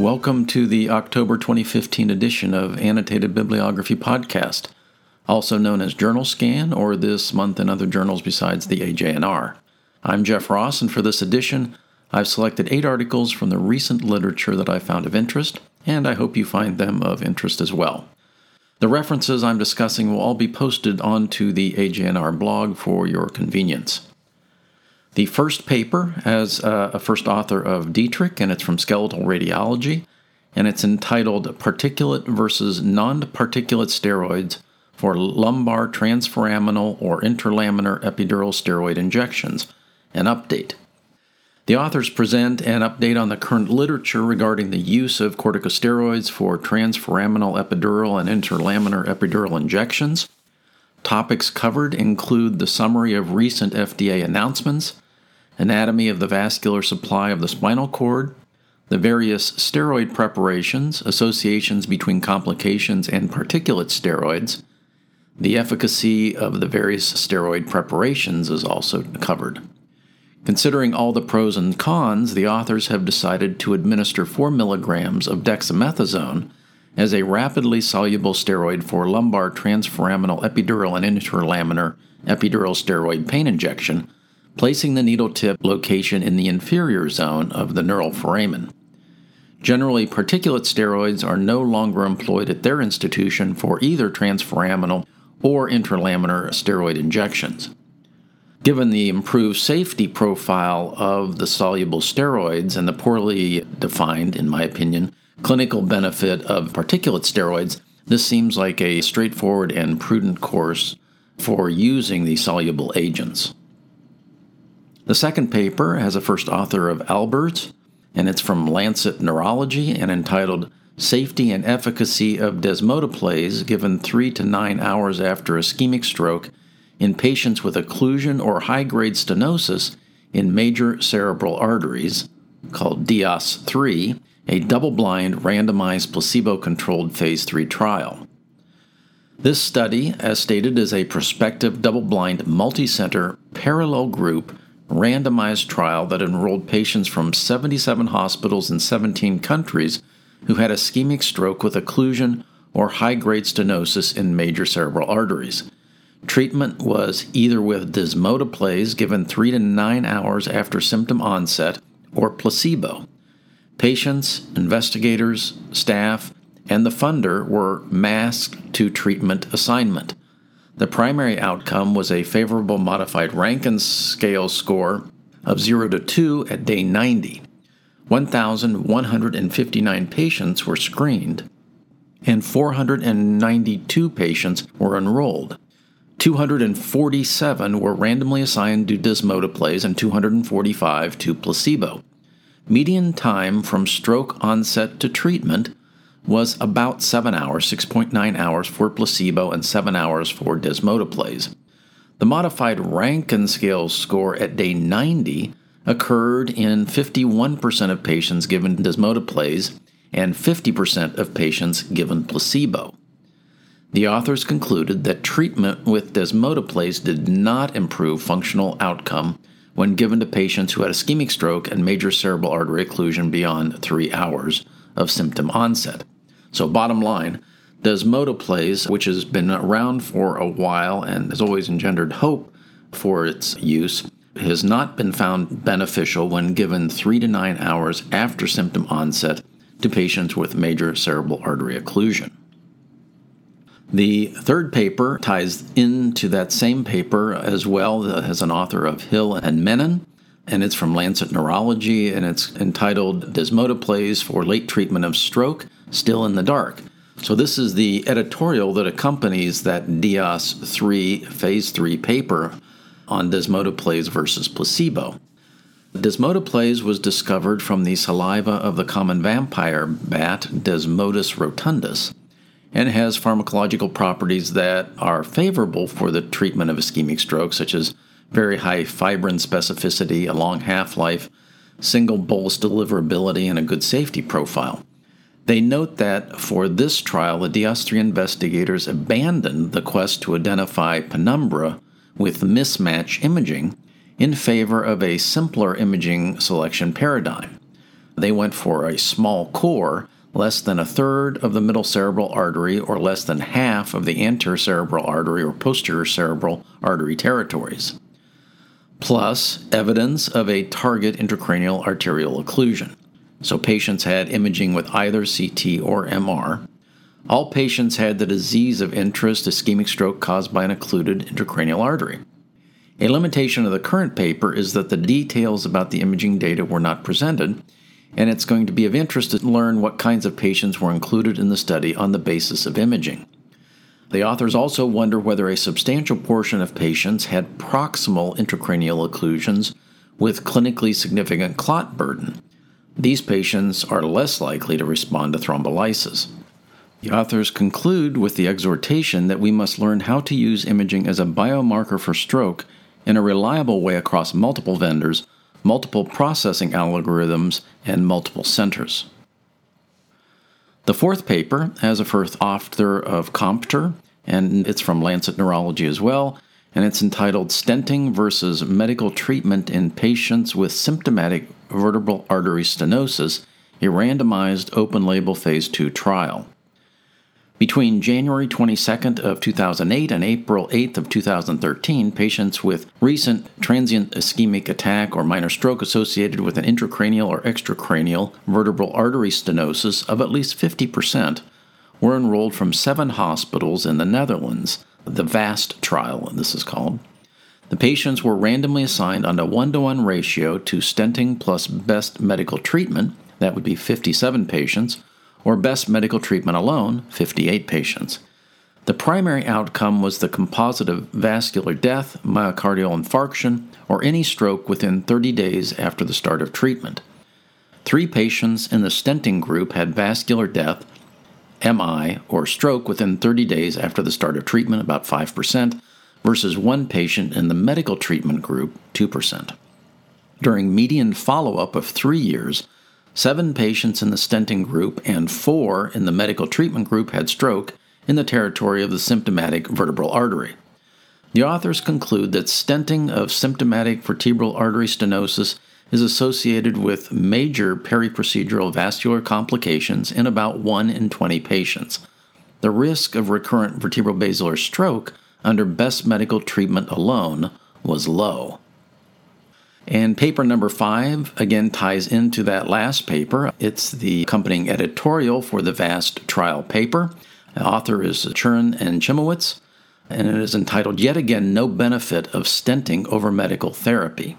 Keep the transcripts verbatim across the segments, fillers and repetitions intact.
Welcome to the October twenty fifteen edition of Annotated Bibliography Podcast, also known as Journal Scan or This Month in Other Journals Besides the A J N R. I'm Jeff Ross, and for this edition, I've selected eight articles from the recent literature that I found of interest, and I hope you find them of interest as well. The references I'm discussing will all be posted onto the A J N R blog for your convenience. The first paper has uh, a first author of Dietrich, and it's from Skeletal Radiology, and it's entitled Particulate versus Non-Particulate Steroids for Lumbar Transforaminal or Interlaminar Epidural Steroid Injections, an update. The authors present an update on the current literature regarding the use of corticosteroids for transforaminal epidural and interlaminar epidural injections. Topics covered include the summary of recent F D A announcements, anatomy of the vascular supply of the spinal cord, the various steroid preparations, associations between complications and particulate steroids. The efficacy of the various steroid preparations is also covered. Considering all the pros and cons, the authors have decided to administer four milligrams of dexamethasone as a rapidly soluble steroid for lumbar transforaminal epidural and interlaminar epidural steroid pain injection, placing the needle tip location in the inferior zone of the neural foramen. Generally, particulate steroids are no longer employed at their institution for either transforaminal or interlaminar steroid injections. Given the improved safety profile of the soluble steroids and the poorly defined, in my opinion, clinical benefit of particulate steroids, this seems like a straightforward and prudent course for using the soluble agents. The second paper has a first author of Alberts, and it's from Lancet Neurology and entitled Safety and Efficacy of Desmoteplase Given three to nine hours after Ischemic Stroke in Patients with Occlusion or High-Grade Stenosis in Major Cerebral Arteries, called D I A S three, a double-blind, randomized, placebo-controlled phase three trial. This study, as stated, is a prospective, double-blind, multi-center, parallel group randomized trial that enrolled patients from seventy-seven hospitals in seventeen countries who had ischemic stroke with occlusion or high-grade stenosis in major cerebral arteries. Treatment was either with desmoteplase given three to nine hours after symptom onset or placebo. Patients, investigators, staff, and the funder were masked to treatment assignment. The primary outcome was a favorable modified Rankin scale score of zero to two at day ninety. one thousand one hundred fifty-nine patients were screened, and four hundred ninety-two patients were enrolled. two hundred forty-seven were randomly assigned to desmoteplase and two hundred forty-five to placebo. Median time from stroke onset to treatment was about seven hours, six point nine hours for placebo and seven hours for desmoteplase. The modified Rankin scale score at day ninety occurred in fifty-one percent of patients given desmoteplase and fifty percent of patients given placebo. The authors concluded that treatment with desmoteplase did not improve functional outcome when given to patients who had ischemic stroke and major cerebral artery occlusion beyond three hours of symptom onset. So bottom line, desmoteplase, which has been around for a while and has always engendered hope for its use, has not been found beneficial when given three to nine hours after symptom onset to patients with major cerebral artery occlusion. The third paper ties into that same paper as well as an author of Hill and Menon, and it's from Lancet Neurology, and it's entitled Desmoteplase for Late Treatment of Stroke, Still in the Dark. So this is the editorial that accompanies that D I A S three phase three paper on desmoteplase versus placebo. Desmoteplase was discovered from the saliva of the common vampire bat, Desmodus rotundus, and has pharmacological properties that are favorable for the treatment of ischemic stroke, such as very high fibrin specificity, a long half-life, single bolus deliverability, and a good safety profile. They note that for this trial, the D I A S three investigators abandoned the quest to identify penumbra with mismatch imaging in favor of a simpler imaging selection paradigm. They went for a small core, less than a third of the middle cerebral artery or less than half of the anterior cerebral artery or posterior cerebral artery territories, plus evidence of a target intracranial arterial occlusion. So patients had imaging with either C T or M R. All patients had the disease of interest, ischemic stroke caused by an occluded intracranial artery. A limitation of the current paper is that the details about the imaging data were not presented, and it's going to be of interest to learn what kinds of patients were included in the study on the basis of imaging. The authors also wonder whether a substantial portion of patients had proximal intracranial occlusions with clinically significant clot burden. These patients are less likely to respond to thrombolysis. The authors conclude with the exhortation that we must learn how to use imaging as a biomarker for stroke in a reliable way across multiple vendors, multiple processing algorithms, and multiple centers. The fourth paper has a first author of Compter, and it's from Lancet Neurology as well, and it's entitled Stenting versus Medical Treatment in Patients with Symptomatic Vertebral Artery Stenosis, a randomized open-label phase two trial. Between January twenty-second of two thousand eight and April eighth of two thousand thirteen, patients with recent transient ischemic attack or minor stroke associated with an intracranial or extracranial vertebral artery stenosis of at least fifty percent were enrolled from seven hospitals in the Netherlands, the VAST trial, this is called. The patients were randomly assigned on a one-to-one ratio to stenting plus best medical treatment, that would be fifty-seven patients, or best medical treatment alone, fifty-eight patients. The primary outcome was the composite of vascular death, myocardial infarction, or any stroke within thirty days after the start of treatment. Three patients in the stenting group had vascular death, M I, or stroke within thirty days after the start of treatment, about five percent, versus one patient in the medical treatment group, two percent. During median follow-up of three years, Seven patients in the stenting group and four in the medical treatment group had stroke in the territory of the symptomatic vertebral artery. The authors conclude that stenting of symptomatic vertebral artery stenosis is associated with major periprocedural vascular complications in about one in twenty patients. The risk of recurrent vertebrobasilar stroke under best medical treatment alone was low. And paper number five, again, ties into that last paper. It's the accompanying editorial for the VAST trial paper. The author is Chern and Chimowitz, and it is entitled, Yet Again, No Benefit of Stenting Over Medical Therapy.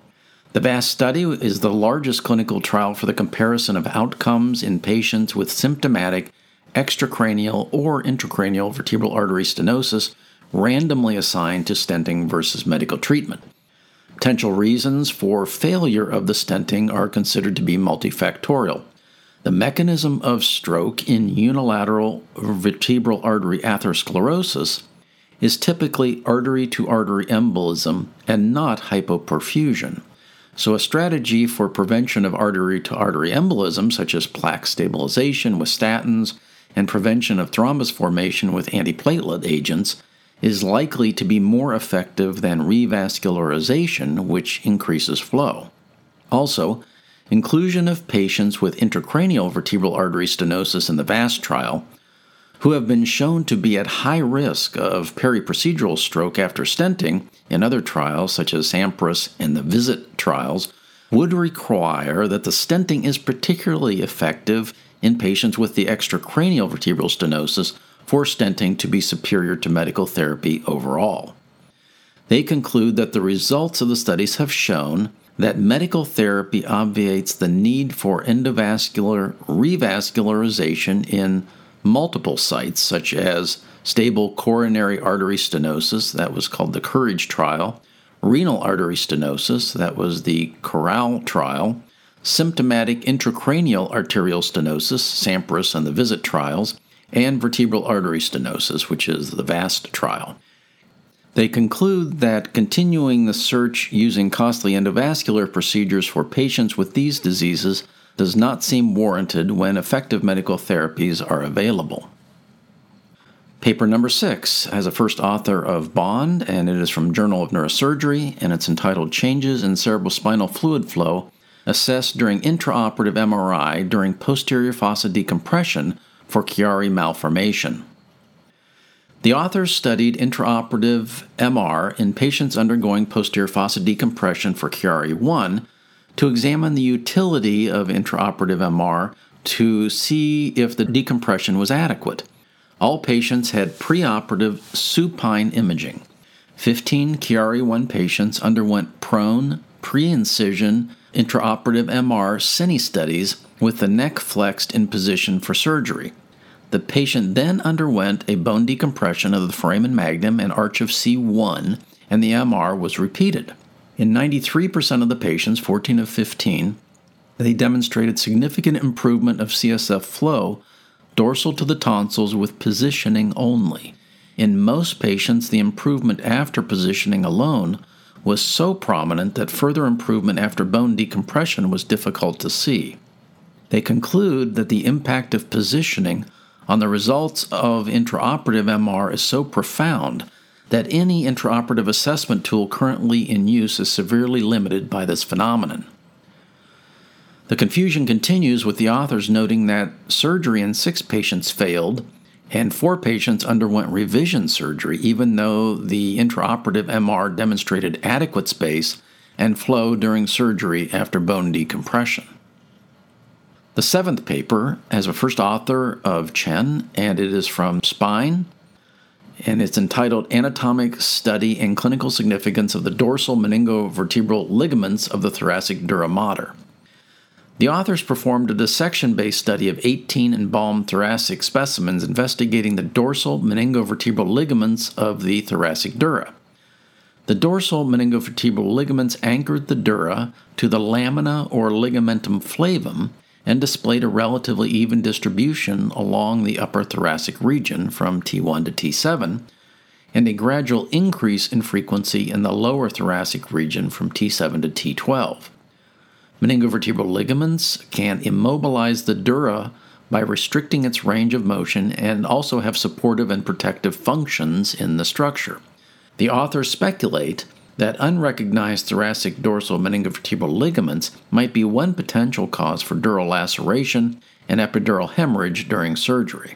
The VAST study is the largest clinical trial for the comparison of outcomes in patients with symptomatic extracranial or intracranial vertebral artery stenosis randomly assigned to stenting versus medical treatment. Potential reasons for failure of the stenting are considered to be multifactorial. The mechanism of stroke in unilateral vertebral artery atherosclerosis is typically artery-to-artery embolism and not hypoperfusion. So a strategy for prevention of artery-to-artery embolism, such as plaque stabilization with statins and prevention of thrombus formation with antiplatelet agents, is likely to be more effective than revascularization, which increases flow. Also, inclusion of patients with intracranial vertebral artery stenosis in the VAST trial, who have been shown to be at high risk of periprocedural stroke after stenting in other trials such as SAMPRAS and the VISIT trials, would require that the stenting is particularly effective in patients with the extracranial vertebral stenosis for stenting to be superior to medical therapy overall. They conclude that the results of the studies have shown that medical therapy obviates the need for endovascular revascularization in multiple sites, such as stable coronary artery stenosis, that was called the COURAGE trial, renal artery stenosis, that was the CORAL trial, symptomatic intracranial arterial stenosis, SAMPRAS and the VISIT trials, and vertebral artery stenosis, which is the VAST trial. They conclude that continuing the search using costly endovascular procedures for patients with these diseases does not seem warranted when effective medical therapies are available. Paper number six has a first author of Bond, and it is from Journal of Neurosurgery, and it's entitled Changes in Cerebrospinal Fluid Flow assessed during intraoperative M R I during posterior fossa decompression for Chiari malformation. The authors studied intraoperative M R in patients undergoing posterior fossa decompression for Chiari one to examine the utility of intraoperative M R to see if the decompression was adequate. All patients had preoperative supine imaging. fifteen Chiari one patients underwent prone, pre-incision, intraoperative M R cine studies with the neck flexed in position for surgery. The patient then underwent a bone decompression of the foramen magnum and arch of C one, and the M R was repeated. In ninety-three percent of the patients, fourteen of fifteen, they demonstrated significant improvement of C S F flow dorsal to the tonsils with positioning only. In most patients, the improvement after positioning alone was so prominent that further improvement after bone decompression was difficult to see. They conclude that the impact of positioning on the results of intraoperative M R is so profound that any intraoperative assessment tool currently in use is severely limited by this phenomenon. The confusion continues with the authors noting that surgery in six patients failed and four patients underwent revision surgery, even though the intraoperative M R demonstrated adequate space and flow during surgery after bone decompression. The seventh paper has a first author of Chen, and it is from Spine, and it's entitled Anatomic Study and Clinical Significance of the Dorsal Meningovertebral Ligaments of the Thoracic Dura Mater. The authors performed a dissection-based study of eighteen embalmed thoracic specimens investigating the dorsal meningovertebral ligaments of the thoracic dura. The dorsal meningovertebral ligaments anchored the dura to the lamina or ligamentum flavum and displayed a relatively even distribution along the upper thoracic region from T one to T seven, and a gradual increase in frequency in the lower thoracic region from T seven to T twelve. Meningovertebral ligaments can immobilize the dura by restricting its range of motion and also have supportive and protective functions in the structure. The authors speculate that unrecognized thoracic dorsal meningovertebral ligaments might be one potential cause for dural laceration and epidural hemorrhage during surgery.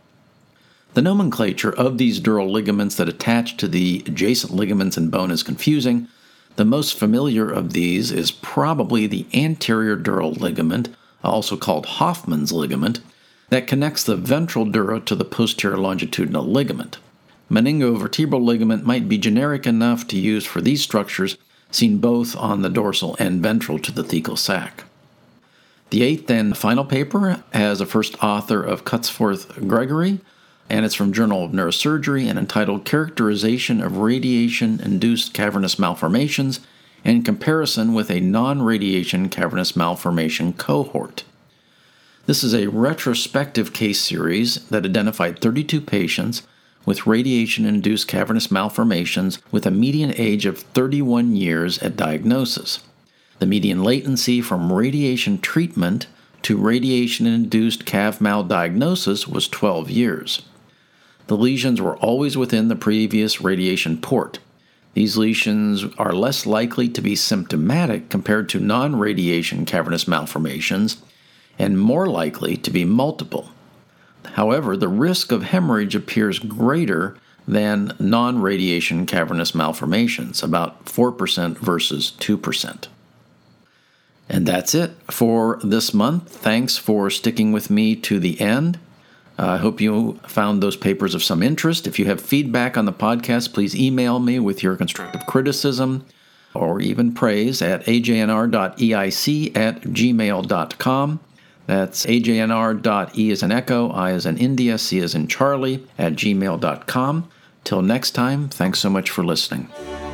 The nomenclature of these dural ligaments that attach to the adjacent ligaments and bone is confusing. The most familiar of these is probably the anterior dural ligament, also called Hoffman's ligament, that connects the ventral dura to the posterior longitudinal ligament. Meningovertebral ligament might be generic enough to use for these structures, seen both on the dorsal and ventral to the thecal sac. The eighth and final paper has a first author of Cutsforth Gregory, and it's from Journal of Neurosurgery and entitled Characterization of Radiation-Induced Cavernous Malformations in Comparison with a Non-Radiation Cavernous Malformation Cohort. This is a retrospective case series that identified thirty-two patients with radiation-induced cavernous malformations with a median age of thirty-one years at diagnosis. The median latency from radiation treatment to radiation-induced cav mal diagnosis was twelve years. The lesions were always within the previous radiation port. These lesions are less likely to be symptomatic compared to non-radiation cavernous malformations and more likely to be multiple. However, the risk of hemorrhage appears greater than non-radiation cavernous malformations, about four percent versus two percent. And that's it for this month. Thanks for sticking with me to the end. I uh, hope you found those papers of some interest. If you have feedback on the podcast, please email me with your constructive criticism or even praise at a j n r dot e i c at gmail dot com. That's a j n r dot e as in Echo, I as in India, C as in Charlie, at gmail dot com. Till next time, thanks so much for listening.